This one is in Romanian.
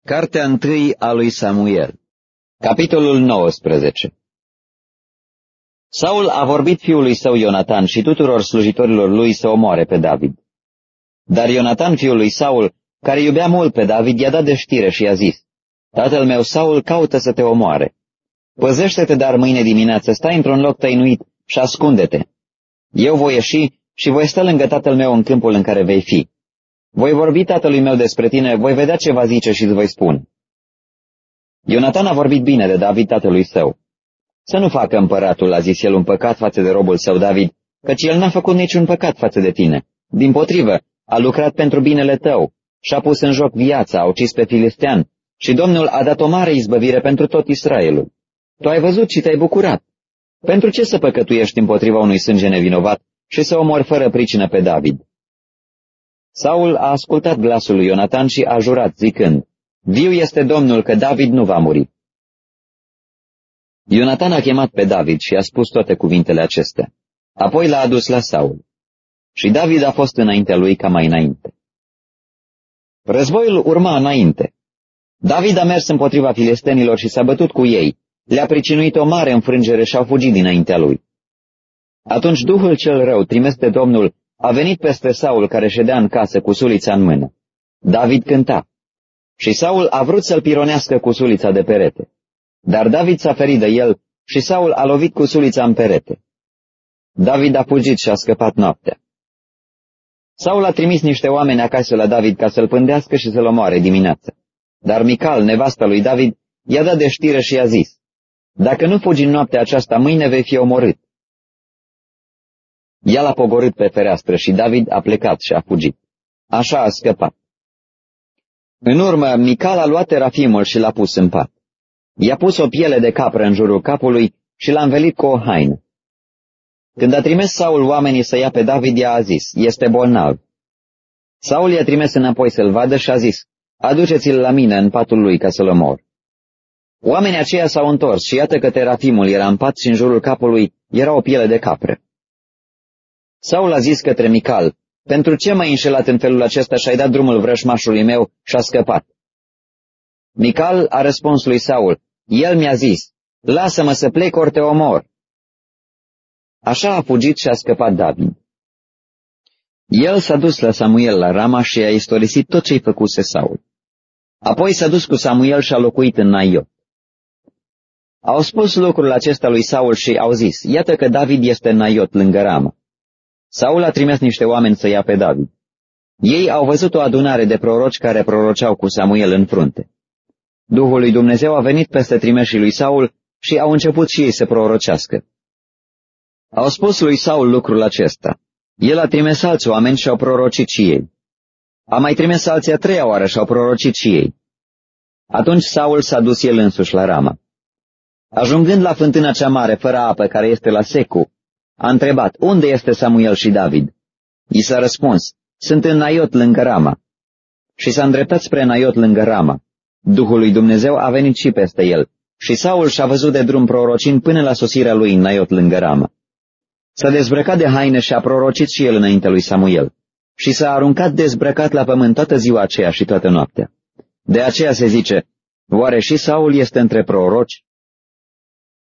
Cartea 1 a lui Samuel. Capitolul 19. Saul a vorbit fiului său Ionatan și tuturor slujitorilor lui să omoare pe David. Dar Ionatan, fiul lui Saul, care iubea mult pe David, i-a dat de știre și i-a zis: Tatăl meu Saul caută să te omoare. Păzește-te dar mâine dimineață, stai într-un loc tăinuit și ascunde-te. Eu voi ieși și voi sta lângă tatăl meu în câmpul în care vei fi. Voi vorbi tatălui meu despre tine, voi vedea ce va zice și îți voi spune. Ionatan a vorbit bine de David tatălui său. Să nu facă împăratul, a zis el, un păcat față de robul său David, căci el n-a făcut niciun păcat față de tine. Dimpotrivă, a lucrat pentru binele tău și-a pus în joc viața, a ucis pe filistean și Domnul a dat o mare izbăvire pentru tot Israelul. Tu ai văzut și te-ai bucurat. Pentru ce să păcătuiești împotriva unui sânge nevinovat și să omori fără pricină pe David? Saul a ascultat glasul lui Ionatan și a jurat, zicând: Viu este Domnul că David nu va muri. Ionatan a chemat pe David și a spus toate cuvintele acestea. Apoi l-a adus la Saul. Și David a fost înaintea lui ca mai înainte. Războiul urma înainte. David a mers împotriva filistenilor și s-a bătut cu ei. Le-a pricinuit o mare înfrângere și au fugit dinaintea lui. Atunci Duhul cel rău, trimis de Domnul, a venit peste Saul, care ședea în casă cu sulița în mână. David cânta. Și Saul a vrut să-l pironească cu sulița de perete. Dar David s-a ferit de el și Saul a lovit cu sulița în perete. David a fugit și a scăpat noaptea. Saul a trimis niște oameni acasă la David ca să-l pândească și să-l omoare dimineața. Dar Mical, nevasta lui David, i-a dat de știre și i-a zis: Dacă nu fugi în noaptea aceasta, mâine vei fi omorât. Ea l-a pogorât pe fereastră și David a plecat și a fugit. Așa a scăpat. În urmă, Mical a luat terafimul și l-a pus în pat. I-a pus o piele de capră în jurul capului și l-a învelit cu o haină. Când a trimis Saul oamenii să ia pe David, ea a zis: Este bolnav. Saul i-a trimis înapoi să-l vadă și a zis: Aduceți-l la mine în patul lui ca să-l omor. Oamenii aceia s-au întors și iată că terafimul era în pat și în jurul capului era o piele de capră. Saul a zis către Mical: Pentru ce m-ai înșelat în felul acesta și ai dat drumul vrășmașului meu și a scăpat? Mical a răspuns lui Saul: El mi-a zis: Lasă-mă să plec ori te omor. Așa a fugit și a scăpat David. El s-a dus la Samuel la Rama și a istorisit tot ce-i făcuse Saul. Apoi s-a dus cu Samuel și a locuit în Naiot. Au spus lucrul acesta lui Saul și au zis: Iată că David este în Naiot lângă Rama. Saul a trimis niște oameni să ia pe David. Ei au văzut o adunare de proroci care proroceau cu Samuel în frunte. Duhul lui Dumnezeu a venit peste trimeșii lui Saul și au început și ei să prorocească. Au spus lui Saul lucrul acesta. El a trimis alți oameni și au prorocit și ei. A mai trimis alții a treia oară și au prorocit și ei. Atunci Saul s-a dus el însuși la Rama. Ajungând la fântâna cea mare, fără apă, care este la Secu, a întrebat: Unde este Samuel și David? I s-a răspuns: Sunt în Naiot lângă Rama. Și s-a îndreptat spre Naiot lângă Rama. Duhul lui Dumnezeu a venit și peste el și Saul și-a văzut de drum prorocind până la sosirea lui în Naiot lângă Rama. S-a dezbrăcat de haine și a prorocit și el înaintea lui Samuel și s-a aruncat dezbrăcat la pământ toată ziua aceea și toată noaptea. De aceea se zice: Oare și Saul este între proroci?